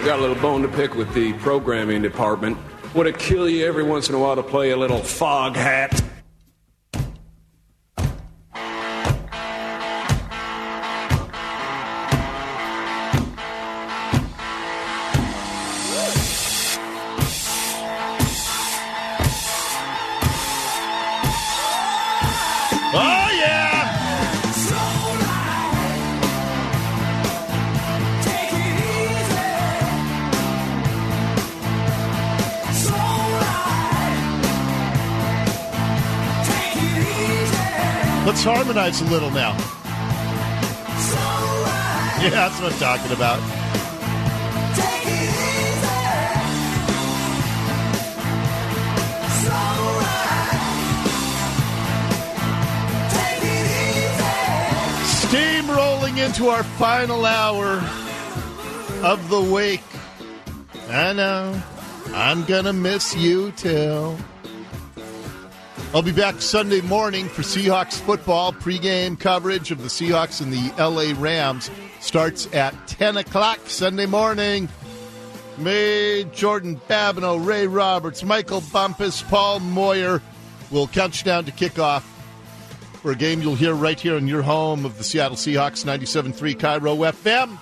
Got a little bone to pick with the programming department. Would it kill you every once in a while to play a little fog hat? Let's harmonize a little now. Yeah, that's what I'm talking about. Steamrolling into our final hour of the week. I know. I'm going to miss you too. I'll be back Sunday morning for Seahawks football. Pregame coverage of the Seahawks and the L.A. Rams starts at 10 o'clock Sunday morning. Me, Jordan Babineau, Ray Roberts, Michael Bumpus, Paul Moyer will count you down to kickoff for a game you'll hear right here in your home of the Seattle Seahawks, 97.3 Cairo FM.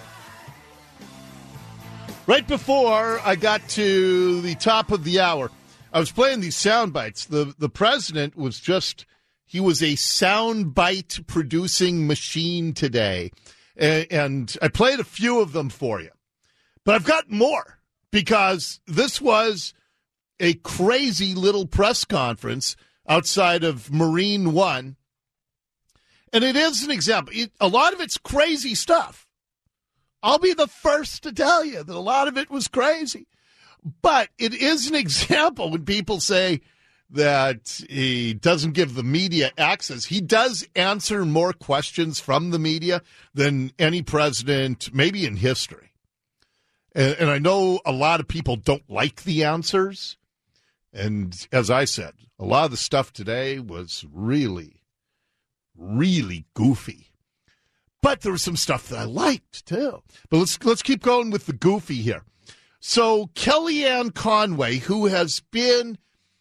Right before I got to the top of the hour, I was playing these sound bites. The president was he was a sound bite producing machine today. And I played a few of them for you. But I've got more because this was a crazy little press conference outside of Marine One. And it is an example. A lot of it's crazy stuff. I'll be the first to tell you that a lot of it was crazy. But it is an example when people say that he doesn't give the media access. He does answer more questions from the media than any president, maybe in history. And I know a lot of people don't like the answers. And as I said, a lot of the stuff today was really, really goofy. But there was some stuff that I liked, too. But let's keep going with the goofy here. So Kellyanne Conway, who has been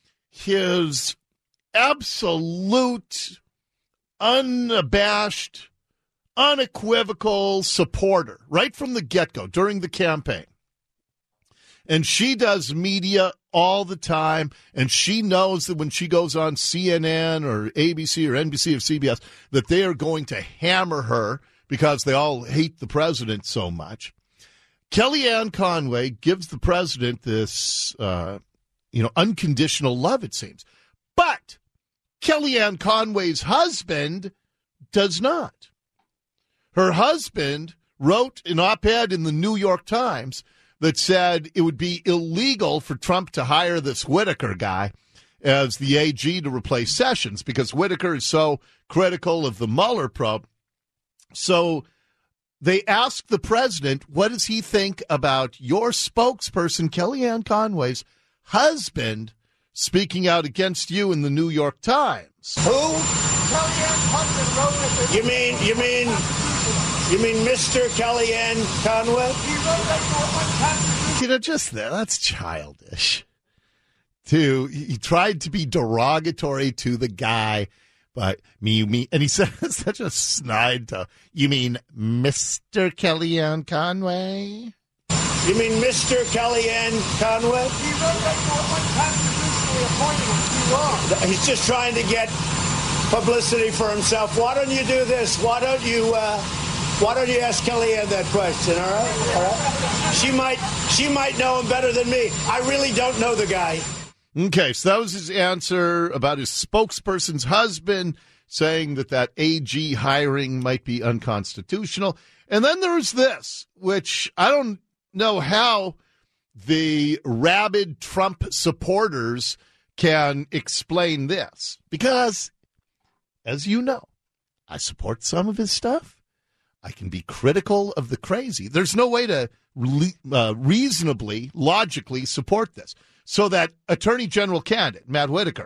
his absolute, unabashed, unequivocal supporter right from the get-go during the campaign. And she does media all the time, and she knows that when she goes on CNN or ABC or NBC or CBS that they are going to hammer her because they all hate the president so much. Kellyanne Conway gives the president this, unconditional love, it seems. But Kellyanne Conway's husband does not. Her husband wrote an op-ed in the New York Times that said it would be illegal for Trump to hire this Whitaker guy as the AG to replace Sessions because Whitaker is so critical of the Mueller probe. So they asked the president, what does he think about your spokesperson, Kellyanne Conway's husband, speaking out against you in the New York Times? Who? Kellyanne's husband wrote it. You mean Mr. Kellyanne Conway? He wrote that that's childish. He tried to be derogatory to the guy. But me, and he said such a snide tone. You mean Mr. Kellyanne Conway? You mean Mr. Kellyanne Conway? He wrote that unconstitutionally appointed him. He's just trying to get publicity for himself. Why don't you do this? Why don't you ask Kellyanne that question? All right. She might know him better than me. I really don't know the guy. Okay, so that was his answer about his spokesperson's husband saying that AG hiring might be unconstitutional. And then there's this, which I don't know how the rabid Trump supporters can explain this. Because, as you know, I support some of his stuff. I can be critical of the crazy. There's no way to reasonably, logically support this. So that Attorney General candidate, Matt Whitaker,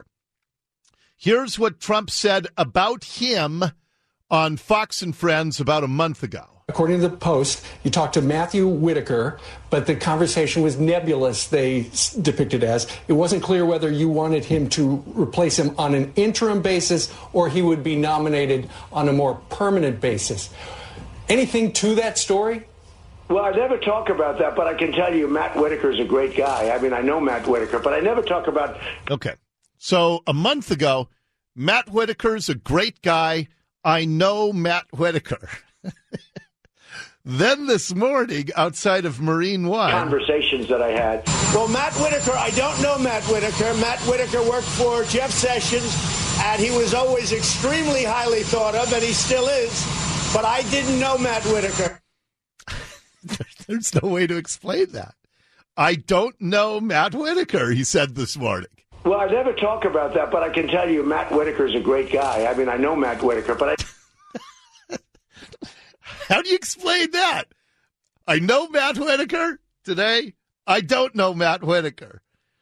here's what Trump said about him on Fox and Friends about a month ago. According to the Post, you talked to Matthew Whitaker, but the conversation was nebulous, they depicted as. It wasn't clear whether you wanted him to replace him on an interim basis or he would be nominated on a more permanent basis. Anything to that story? Well, I never talk about that, but I can tell you Matt Whitaker's a great guy. I mean, I know Matt Whitaker, but I never talk about... Okay. So a month ago, Matt Whitaker's a great guy. I know Matt Whitaker. Then this morning, outside of Marine One... Conversations that I had. Well, Matt Whitaker, I don't know Matt Whitaker. Matt Whitaker worked for Jeff Sessions, and he was always extremely highly thought of, and he still is. But I didn't know Matt Whitaker. There's no way to explain that. I don't know Matt Whitaker, he said this morning. Well, I never talk about that, but I can tell you Matt Whitaker's a great guy. I mean, I know Matt Whitaker, but I... How do you explain that? I know Matt Whitaker today. I don't know Matt Whitaker.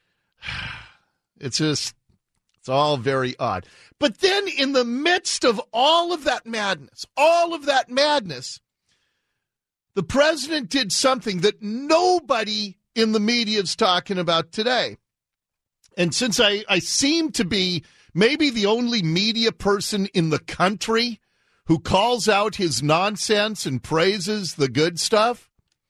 It's all very odd. But then in the midst of all of that madness, the president did something that nobody in the media is talking about today. And since I seem to be maybe the only media person in the country who calls out his nonsense and praises the good stuff,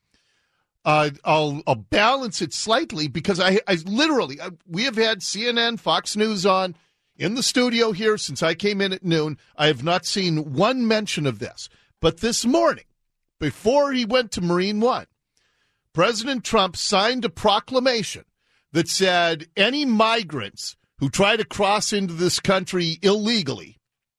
I'll balance it slightly because I literally, we have had CNN, Fox News on in the studio here since I came in at noon. I have not seen one mention of this. But this morning, before he went to Marine One, President Trump signed a proclamation that said any migrants who try to cross into this country illegally,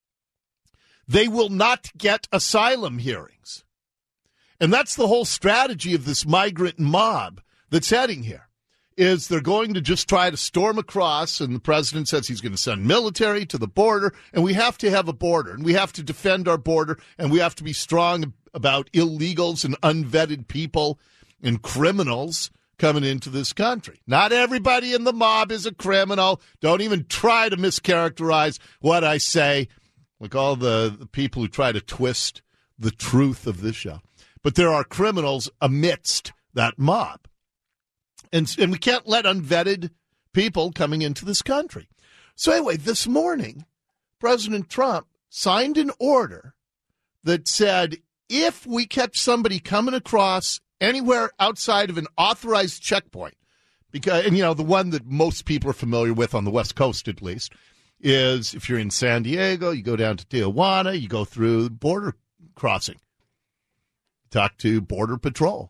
they will not get asylum hearings. And that's the whole strategy of this migrant mob that's heading here, is they're going to just try to storm across, and the president says he's going to send military to the border, and we have to have a border, and we have to defend our border, and we have to be strong about illegals and unvetted people and criminals coming into this country. Not everybody in the mob is a criminal. Don't even try to mischaracterize what I say, like all the people who try to twist the truth of this show. But there are criminals amidst that mob. And we can't let unvetted people coming into this country. So anyway, this morning, President Trump signed an order that said if we catch somebody coming across anywhere outside of an authorized checkpoint, because, and you know, the one that most people are familiar with on the West Coast at least, is if you're in San Diego, you go down to Tijuana, you go through border crossing, talk to Border Patrol.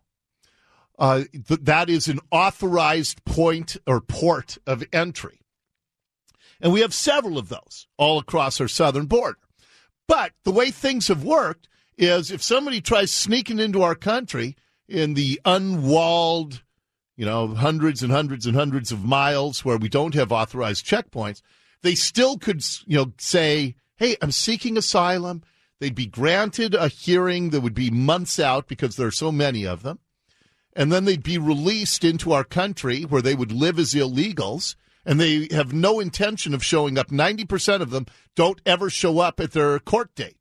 That is an authorized point or port of entry. And we have several of those all across our southern border. But the way things have worked is if somebody tries sneaking into our country in the unwalled, hundreds and hundreds and hundreds of miles where we don't have authorized checkpoints, they still could, say, hey, I'm seeking asylum. They'd be granted a hearing that would be months out because there are so many of them. And then they'd be released into our country where they would live as illegals, and they have no intention of showing up. 90% of them don't ever show up at their court date.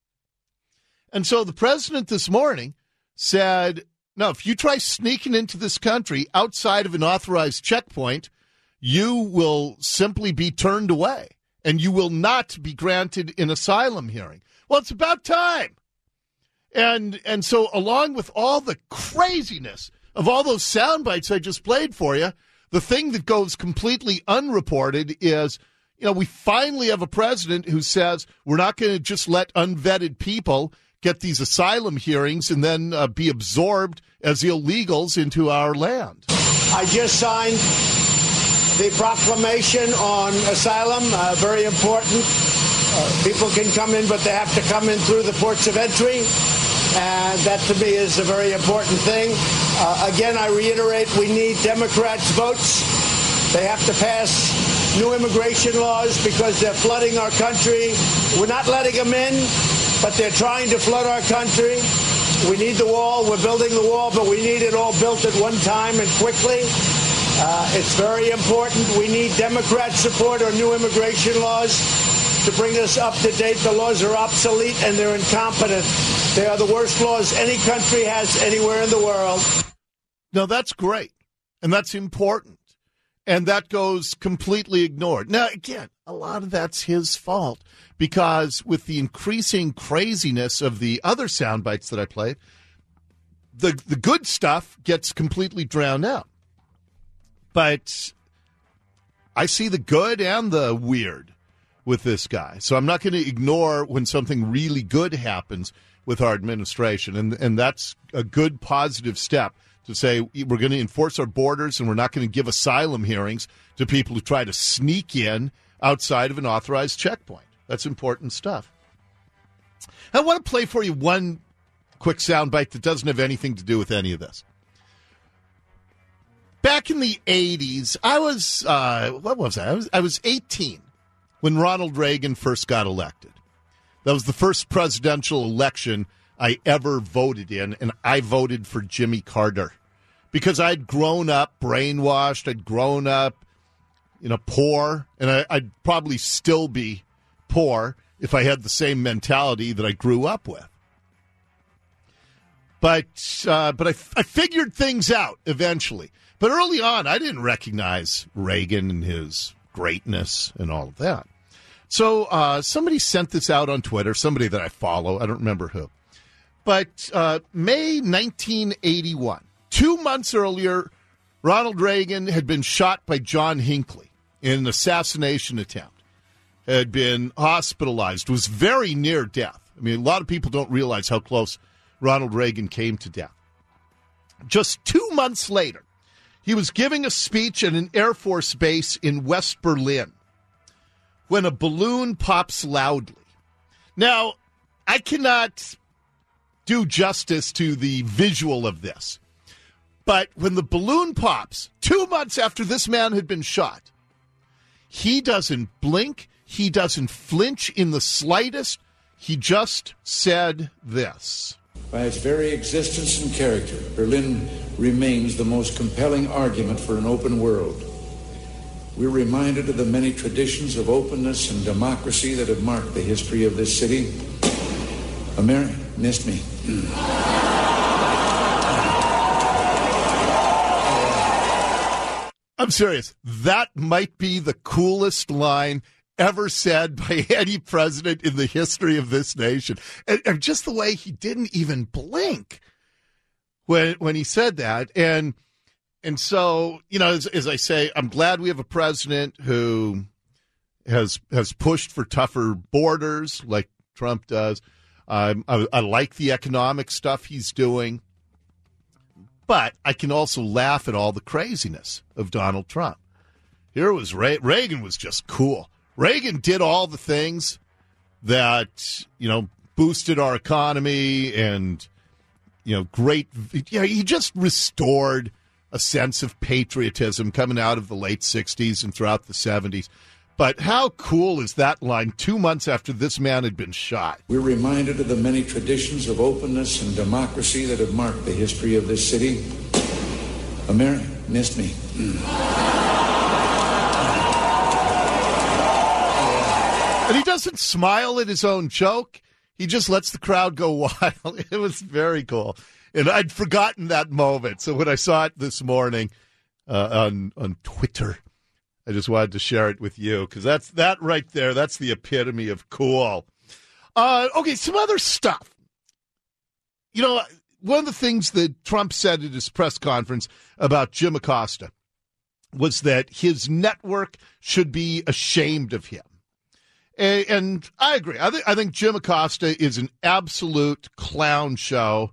And so the president this morning said, no, if you try sneaking into this country outside of an authorized checkpoint, you will simply be turned away, and you will not be granted an asylum hearing. Well, it's about time. And so along with all the craziness of all those sound bites I just played for you, the thing that goes completely unreported is, we finally have a president who says we're not going to just let unvetted people get these asylum hearings and then be absorbed as illegals into our land. I just signed the proclamation on asylum, very important. People can come in, but they have to come in through the ports of entry. And that, to me, is a very important thing. Again, I reiterate, we need Democrats' votes. They have to pass new immigration laws because they're flooding our country. We're not letting them in, but they're trying to flood our country. We need the wall. We're building the wall, but we need it all built at one time and quickly. It's very important. We need Democrat support on new immigration laws to bring us up to date. The laws are obsolete and they're incompetent. They are the worst laws any country has anywhere in the world. No, that's great, and that's important, and that goes completely ignored. Now, again, a lot of that's his fault, because with the increasing craziness of the other sound bites that I played, the good stuff gets completely drowned out. But I see the good and the weird with this guy, so I'm not going to ignore when something really good happens with our administration, and that's a good positive step to say we're going to enforce our borders and we're not going to give asylum hearings to people who try to sneak in outside of an authorized checkpoint. That's important stuff. I want to play for you one quick soundbite that doesn't have anything to do with any of this. Back in the 80s, I was, I was 18 when Ronald Reagan first got elected. That was the first presidential election I ever voted in, and I voted for Jimmy Carter because I'd grown up brainwashed. I'd grown up, poor, and I'd probably still be poor if I had the same mentality that I grew up with. But I figured things out eventually. But early on, I didn't recognize Reagan and his greatness and all of that. So somebody sent this out on Twitter, somebody that I follow. I don't remember who. But May 1981, 2 months earlier, Ronald Reagan had been shot by John Hinckley in an assassination attempt, had been hospitalized, was very near death. I mean, a lot of people don't realize how close Ronald Reagan came to death. Just 2 months later, he was giving a speech at an Air Force base in West Berlin when a balloon pops loudly. Now, I cannot do justice to the visual of this, but when the balloon pops 2 months after this man had been shot, he doesn't blink, he doesn't flinch in the slightest, he just said this. By its very existence and character, Berlin remains the most compelling argument for an open world. We're reminded of the many traditions of openness and democracy that have marked the history of this city. America missed me. I'm serious. That might be the coolest line ever said by any president in the history of this nation. And just the way he didn't even blink when he said that. And so, as I say, I'm glad we have a president who has pushed for tougher borders like Trump does. I like the economic stuff he's doing. But I can also laugh at all the craziness of Donald Trump. Here was Reagan was just cool. Reagan did all the things that, boosted our economy and, great. He just restored a sense of patriotism coming out of the late 60s and throughout the 70s. But how cool is that line 2 months after this man had been shot? We're reminded of the many traditions of openness and democracy that have marked the history of this city. America missed me. And he doesn't smile at his own joke. He just lets the crowd go wild. It was very cool. And I'd forgotten that moment. So when I saw it this morning on Twitter, I just wanted to share it with you because that right there. That's the epitome of cool. Okay, some other stuff. One of the things that Trump said at his press conference about Jim Acosta was that his network should be ashamed of him. And I agree. I think Jim Acosta is an absolute clown show.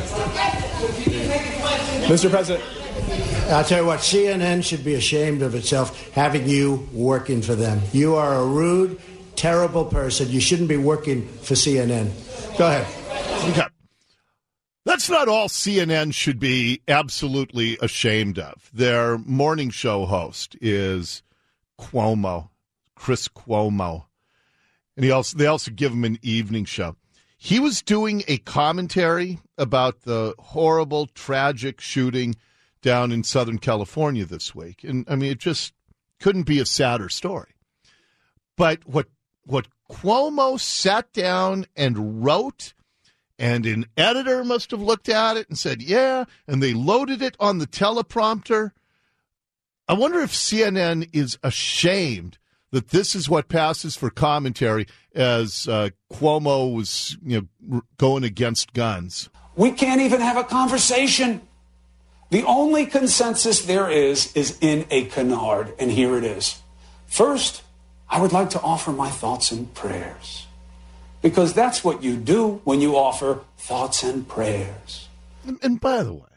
Mr. President. I'll tell you what, CNN should be ashamed of itself having you working for them. You are a rude, terrible person. You shouldn't be working for CNN. Go ahead. Okay. That's not all CNN should be absolutely ashamed of. Their morning show host is Cuomo, Chris Cuomo. And they also give him an evening show. He was doing a commentary about the horrible, tragic shooting down in Southern California this week. And, it just couldn't be a sadder story. But what Cuomo sat down and wrote and an editor must have looked at it and said, yeah, and they loaded it on the teleprompter. I wonder if CNN is ashamed that this is what passes for commentary as Cuomo was going against guns. We can't even have a conversation. The only consensus there is in a canard, and here it is. First, I would like to offer my thoughts and prayers, because that's what you do when you offer thoughts and prayers. And by the way,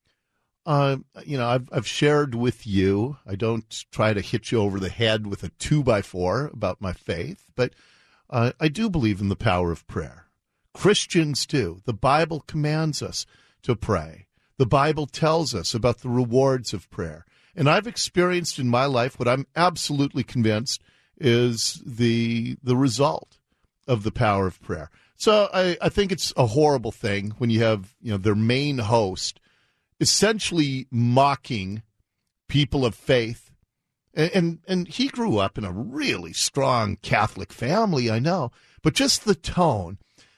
I've shared with you, I don't try to hit you over the head with a 2x4 about my faith, but I do believe in the power of prayer. Christians do. The Bible commands us to pray. The Bible tells us about the rewards of prayer. And I've experienced in my life what I'm absolutely convinced is the result of the power of prayer. So I think it's a horrible thing when you have their main host essentially mocking people of faith. And he grew up in a really strong Catholic family, I know. But just the tone,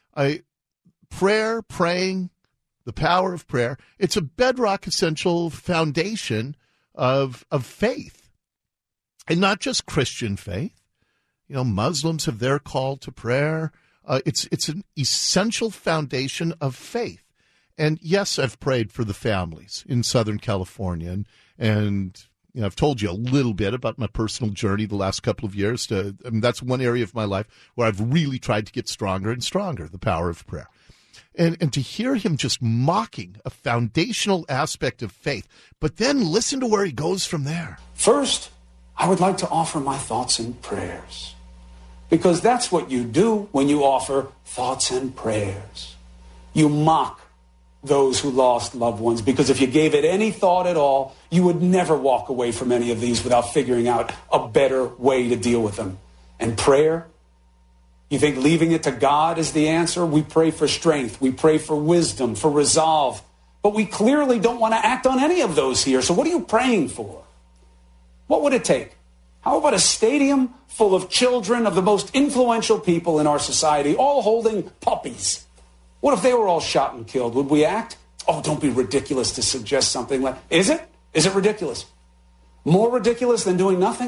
praying, the power of prayer, it's a bedrock essential foundation of faith. And not just Christian faith. Muslims have their call to prayer. It's an essential foundation of faith. And yes, I've prayed for the families in Southern California. And I've told you a little bit about my personal journey the last couple of years. That's one area of my life where I've really tried to get stronger and stronger, the power of prayer. And to hear him just mocking a foundational aspect of faith, but then listen to where he goes from there. First, I would like to offer my thoughts and prayers, because that's what you do when you offer thoughts and prayers. You mock those who lost loved ones, because if you gave it any thought at all, you would never walk away from any of these without figuring out a better way to deal with them. And prayer, you think leaving it to God is the answer? We pray for strength. We pray for wisdom, for resolve. But we clearly don't want to act on any of those here. So what are you praying for? What would it take? How about a stadium full of children of the most influential people in our society, all holding puppies? What if they were all shot and killed? Would we act? Oh, don't be ridiculous to suggest something like... Is it? Is it ridiculous? More ridiculous than doing nothing?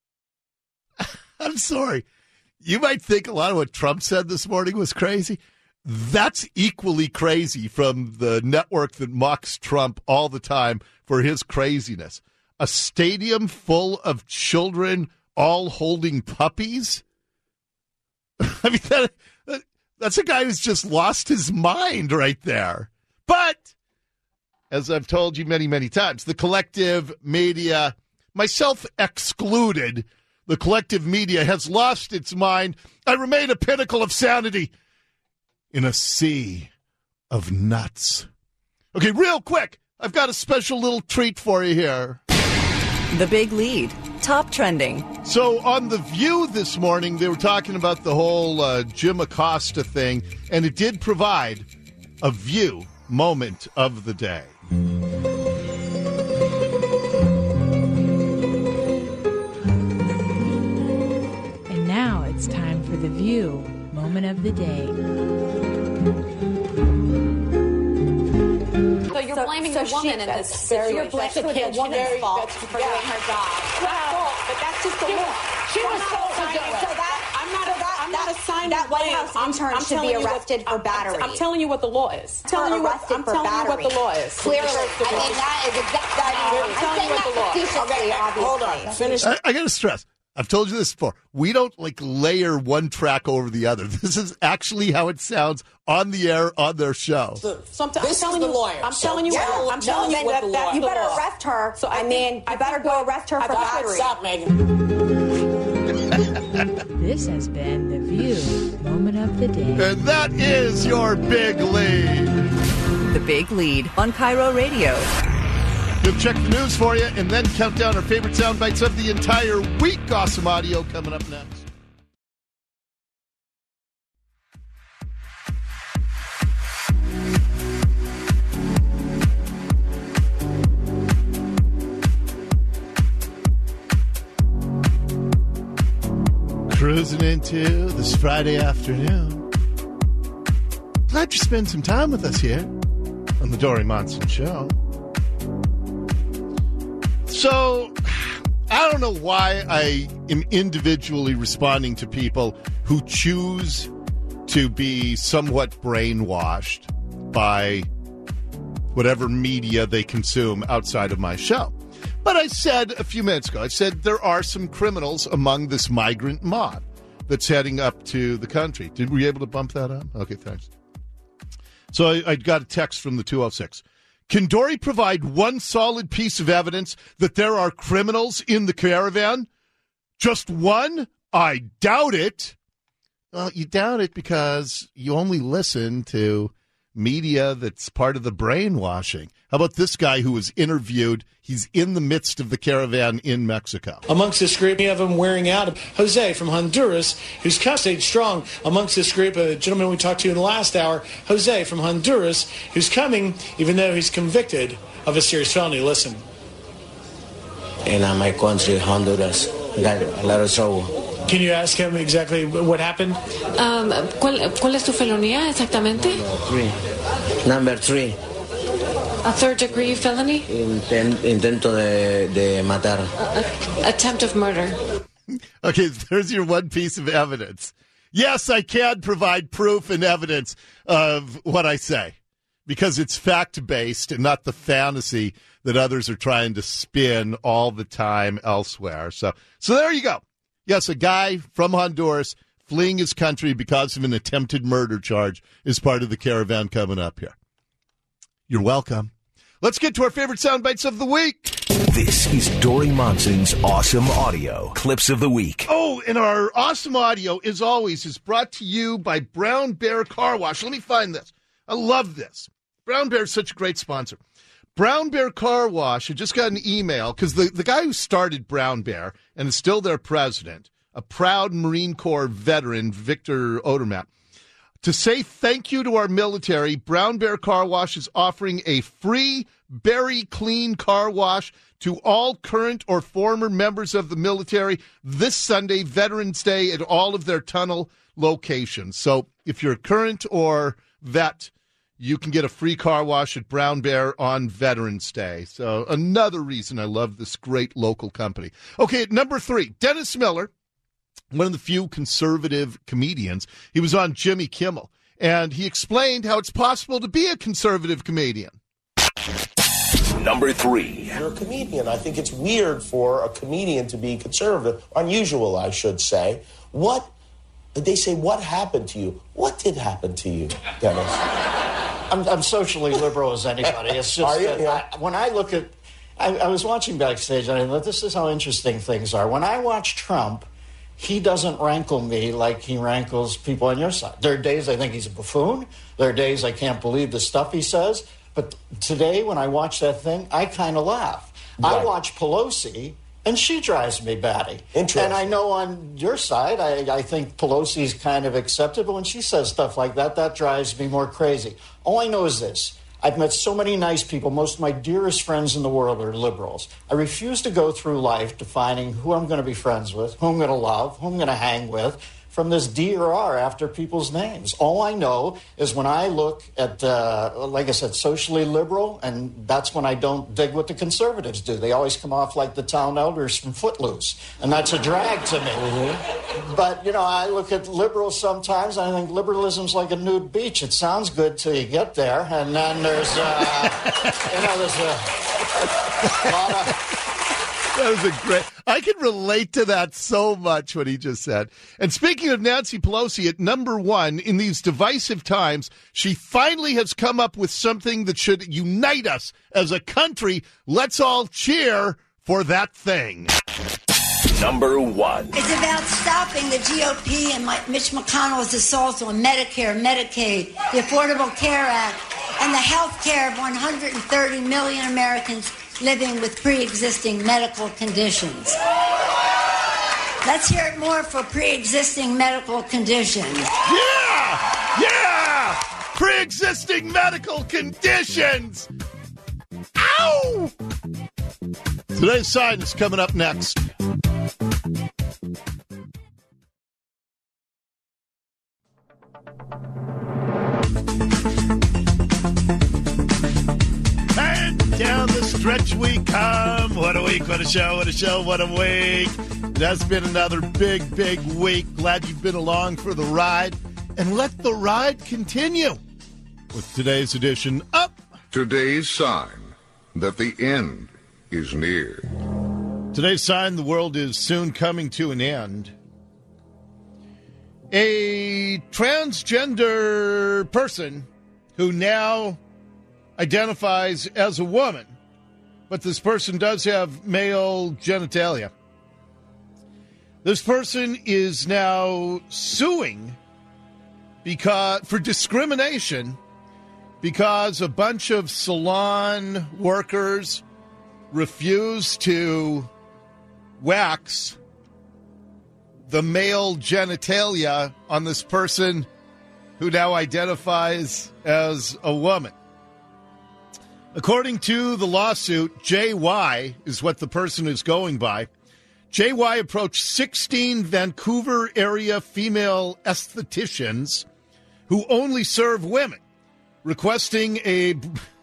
I'm sorry. You might think a lot of what Trump said this morning was crazy. That's equally crazy from the network that mocks Trump all the time for his craziness. A stadium full of children all holding puppies? I mean, that's a guy who's just lost his mind right there. But, as I've told you many, many times, the collective media, myself excluded, the collective media has lost its mind. I remain a pinnacle of sanity in a sea of nuts. Okay, real quick, I've got a special little treat for you here. The Big Lead, top trending. So on The View this morning, they were talking about the whole Jim Acosta thing, and it did provide a View moment of the day. And now it's time for The View moment of the day. So you're blaming the woman in this situation. You're blaming the woman's fault for doing her job. Well, but that's just the law. She was supposed to do it. So I'm not assigning that White House intern should be arrested for battery. I'm telling you what the law is. I'm telling you what the law is. Clearly, I mean, that is exactly. I'm telling you what the law is. Okay, hold on. Finish. I got to stress. I've told you this before. We don't layer one track over the other. This is actually how it sounds on the air on their show. This is the lawyer. I'm telling you what the law is. You better arrest her. So I mean, you better go arrest her for battery. Stop, Megan. This has been The View moment of the day. And that is your Big Lead. The Big Lead on Cairo Radio. We'll check the news for you and then count down our favorite sound bites of the entire week. Awesome audio coming up next. Cruising into this Friday afternoon. Glad you spent some time with us here on the Dori Monson Show. So, I don't know why I am individually responding to people who choose to be somewhat brainwashed by whatever media they consume outside of my show. But I said a few minutes ago, I said there are some criminals among this migrant mob that's heading up to the country. Were you able to bump that up? Okay, thanks. So I got a text from the 206. Can Dori provide one solid piece of evidence that there are criminals in the caravan? Just one? I doubt it. Well, you doubt it because you only listen to media that's part of the brainwashing. How about this guy who was interviewed? He's in the midst of the caravan in Mexico. Amongst this group, we have him wearing out Jose from Honduras, who's stayed strong. Amongst this group, a gentleman we talked to in the last hour, Jose from Honduras, who's coming even though he's convicted of a serious felony. Listen. In my country, Honduras, got a lot of trouble. Can you ask him exactly what happened? ¿Cuál es tu felonía exactamente? Number 3. A third-degree felony? Intento de matar. Attempt of murder. Okay, there's your one piece of evidence. Yes, I can provide proof and evidence of what I say because it's fact-based and not the fantasy that others are trying to spin all the time elsewhere. So there you go. Yes, a guy from Honduras fleeing his country because of an attempted murder charge is part of the caravan coming up here. You're welcome. Let's get to our favorite sound bites of the week. This is Dori Monson's Awesome Audio Clips of the Week. Oh, and our Awesome Audio, as always, is brought to you by Brown Bear Car Wash. Let me find this. I love this. Brown Bear is such a great sponsor. Brown Bear Car Wash, I just got an email, because the guy who started Brown Bear and is still their president, a proud Marine Corps veteran, Victor Odermatt, to say thank you to our military, Brown Bear Car Wash is offering a free Berry Clean car wash to all current or former members of the military this Sunday, Veterans Day, at all of their tunnel locations. So if you're current or vet, you can get a free car wash at Brown Bear on Veterans Day. So another reason I love this great local company. Okay, at number 3, Dennis Miller, one of the few conservative comedians. He was on Jimmy Kimmel, and he explained how it's possible to be a conservative comedian. Number 3. You're a comedian. I think it's weird for a comedian to be conservative. Unusual, I should say. They say, what happened to you? What did happen to you, Dennis? I'm socially liberal as anybody. It's just when I look at, I was watching backstage and I thought, this is how interesting things are. When I watch Trump, he doesn't rankle me like he rankles people on your side. There are days I think he's a buffoon. There are days I can't believe the stuff he says. But today, when I watch that thing, I kind of laugh. Right. I watch Pelosi, and she drives me batty. Interesting. And I know on your side, I think Pelosi's kind of acceptable. When she says stuff like that, that drives me more crazy. All I know is this. I've met so many nice people. Most of my dearest friends in the world are liberals. I refuse to go through life defining who I'm going to be friends with, who I'm going to love, who I'm going to hang with, from this D or R after people's names. All I know is when I look at, like I said, socially liberal, and that's when I don't dig what the conservatives do. They always come off like the town elders from Footloose, and that's a drag to me. Mm-hmm. But, I look at liberals sometimes, and I think liberalism's like a nude beach. It sounds good till you get there, and then there's, there's a lot of... That was a great... I can relate to that so much, what he just said. And speaking of Nancy Pelosi, at number 1, in these divisive times, she finally has come up with something that should unite us as a country. Let's all cheer for that thing. Number 1. It's about stopping the GOP and Mitch McConnell's assaults on Medicare, Medicaid, the Affordable Care Act, and the health care of 130 million Americans living with pre-existing medical conditions. Let's hear it more for pre-existing medical conditions. Yeah! Pre-existing medical conditions! Ow! Today's sign is coming up next. Welcome. What a week, what a show, what a show, what a week. It has been another big, big week. Glad you've been along for the ride. And let the ride continue with today's edition of Today's Sign that the end is near. Today's sign the world is soon coming to an end. A transgender person who now identifies as a woman, but this person does have male genitalia. This person is now suing for discrimination because a bunch of salon workers refused to wax the male genitalia on this person who now identifies as a woman. According to the lawsuit, JY is what the person is going by. JY approached 16 Vancouver area female estheticians who only serve women, requesting a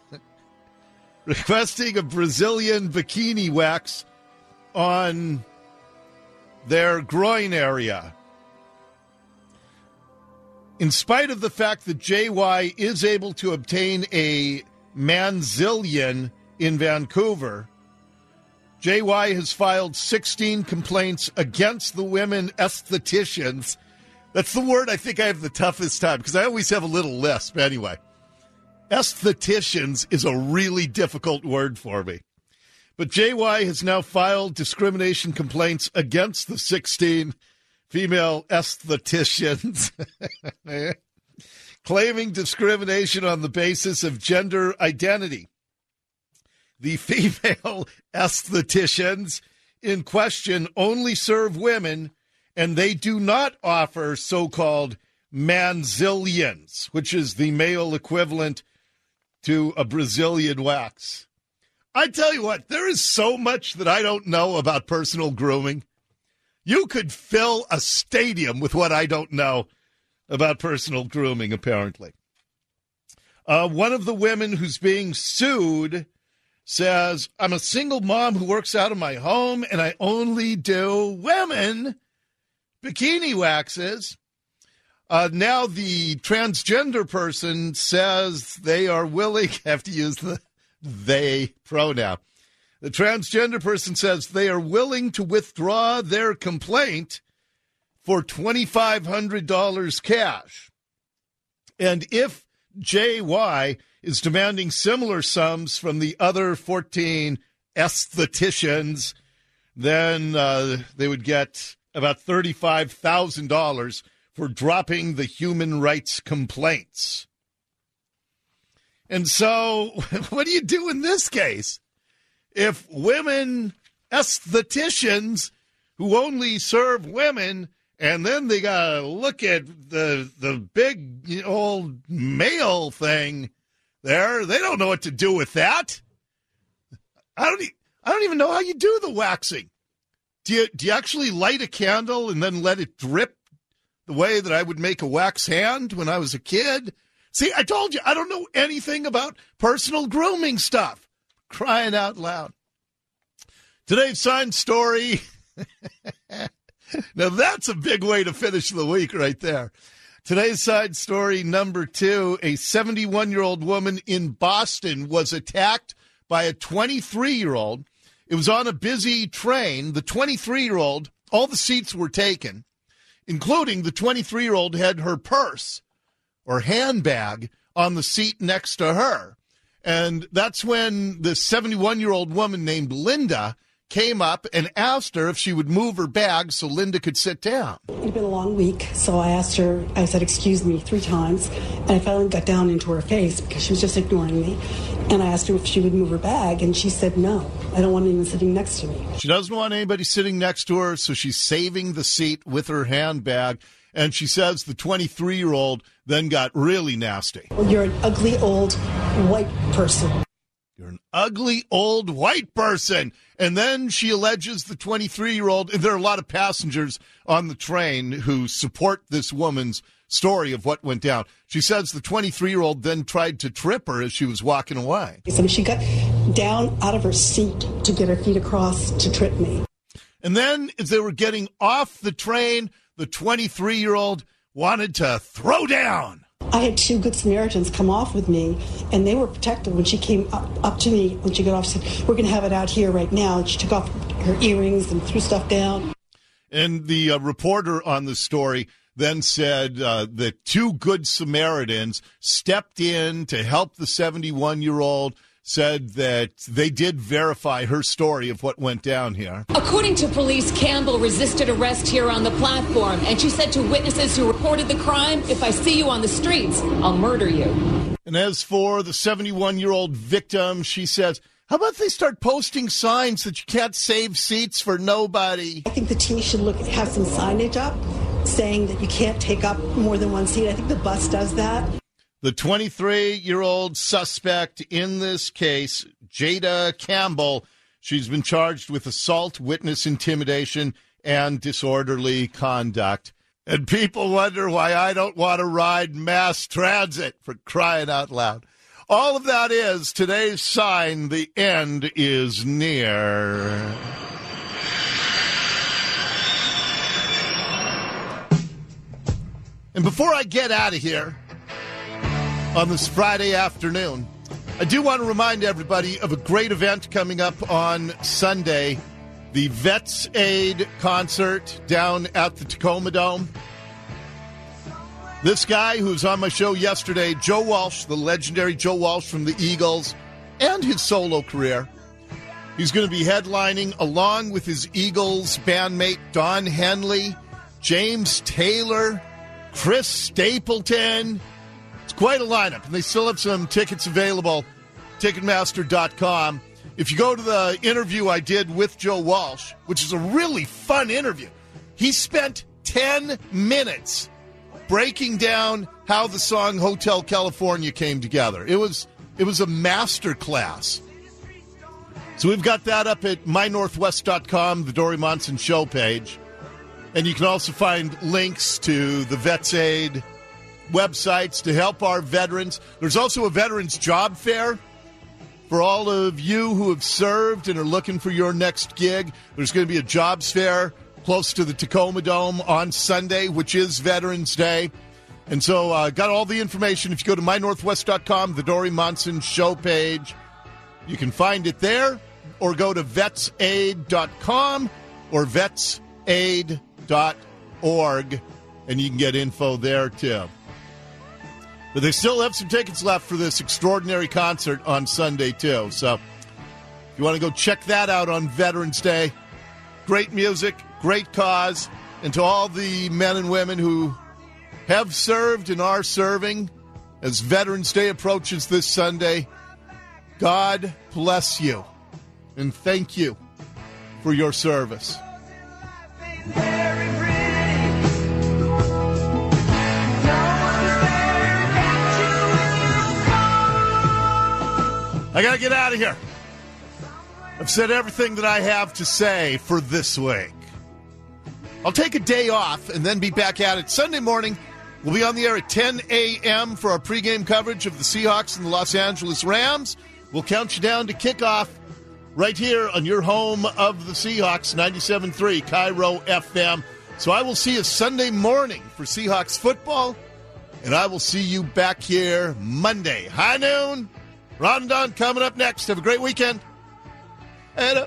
Brazilian bikini wax on their groin area. In spite of the fact that JY is able to obtain a manzillion in Vancouver, JY has filed 16 complaints against the women estheticians. That's the word I think I have the toughest time because I always have a little lisp anyway. Estheticians is a really difficult word for me. But JY has now filed discrimination complaints against the 16 female estheticians, claiming discrimination on the basis of gender identity. The female estheticians in question only serve women, and they do not offer so-called manzillions, which is the male equivalent to a Brazilian wax. I tell you what, there is so much that I don't know about personal grooming. You could fill a stadium with what I don't know about personal grooming, apparently. One of the women who's being sued says, I'm a single mom who works out of my home, and I only do women bikini waxes. Now the transgender person says they are willing, I have to use the they pronoun. The transgender person says they are willing to withdraw their complaint for $2,500 cash. And if JY is demanding similar sums from the other 14 estheticians, then they would get about $35,000 for dropping the human rights complaints. And so, what do you do in this case? If women estheticians who only serve women, and then they got to look at the big old male thing there, they don't know what to do with that. I don't even know how you do the waxing. Do you actually light a candle and then let it drip the way that I would make a wax hand when I was a kid? See, I told you, I don't know anything about personal grooming stuff. Crying out loud. Today's sign story. Now, that's a big way to finish the week right there. Today's side story number 2, a 71-year-old woman in Boston was attacked by a 23-year-old. It was on a busy train. The 23-year-old, all the seats were taken, including the 23-year-old had her purse or handbag on the seat next to her. And that's when the 71-year-old woman named Linda came up and asked her if she would move her bag so Linda could sit down. It had been a long week, so I asked her, I said, excuse me, 3 times, and I finally got down into her face because she was just ignoring me. And I asked her if she would move her bag, and she said no. I don't want anyone sitting next to me. She doesn't want anybody sitting next to her, so she's saving the seat with her handbag. And she says the 23-year-old then got really nasty. Well, you're an ugly old white person. You're an ugly old white person. And then she alleges the 23-year-old, and there are a lot of passengers on the train who support this woman's story of what went down. She says the 23-year-old then tried to trip her as she was walking away. So she got down out of her seat to get her feet across to trip me. And then as they were getting off the train, the 23-year-old wanted to throw down. I had 2 Good Samaritans come off with me, and they were protective. When she came up to me, when she got off, she said, we're going to have it out here right now. And she took off her earrings and threw stuff down. And the reporter on the story then said that 2 Good Samaritans stepped in to help the 71-year-old, said that they did verify her story of what went down here. According to police, Campbell resisted arrest here on the platform, and she said to witnesses who reported the crime, if I see you on the streets, I'll murder you. And as for the 71-year-old victim, she says, how about they start posting signs that you can't save seats for nobody? I think the T should have some signage up saying that you can't take up more than 1 seat. I think the bus does that. The 23-year-old suspect in this case, Jada Campbell, she's been charged with assault, witness intimidation, and disorderly conduct. And people wonder why I don't want to ride mass transit, for crying out loud. All of that is today's sign, the end is near. And before I get out of here on this Friday afternoon, I do want to remind everybody of a great event coming up on Sunday, the Vets Aid concert down at the Tacoma Dome. This guy who was on my show yesterday, Joe Walsh, the legendary Joe Walsh from the Eagles, and his solo career, he's going to be headlining along with his Eagles bandmate Don Henley, James Taylor, Chris Stapleton. It's quite a lineup, and they still have some tickets available, Ticketmaster.com. If you go to the interview I did with Joe Walsh, which is a really fun interview, he spent 10 minutes breaking down how the song Hotel California came together. It was a master class. So we've got that up at mynorthwest.com, the Dory Monson show page. And you can also find links to the Vets Aid websites to help our veterans. There's also a veterans job fair for all of you who have served and are looking for your next gig. There's going to be a jobs fair close to the Tacoma Dome on Sunday, which is Veterans Day. And so got all the information. If you go to mynorthwest.com, the Dory Monson show page, you can find it there, or go to vetsaid.com or vetsaid.org, and you can get info there too. But they still have some tickets left for this extraordinary concert on Sunday too. So if you want to go check that out on Veterans Day, great music, great cause, and to all the men and women who have served and are serving as Veterans Day approaches this Sunday, God bless you and thank you for your service. I got to get out of here. I've said everything that I have to say for this week. I'll take a day off and then be back at it Sunday morning. We'll be on the air at 10 a.m. for our pregame coverage of the Seahawks and the Los Angeles Rams. We'll count you down to kickoff right here on your home of the Seahawks, 97.3 Cairo FM. So I will see you Sunday morning for Seahawks football, and I will see you back here Monday. High noon. Rondon coming up next. Have a great weekend. And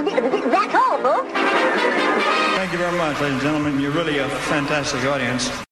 Thank you very much, ladies and gentlemen. You're really a fantastic audience.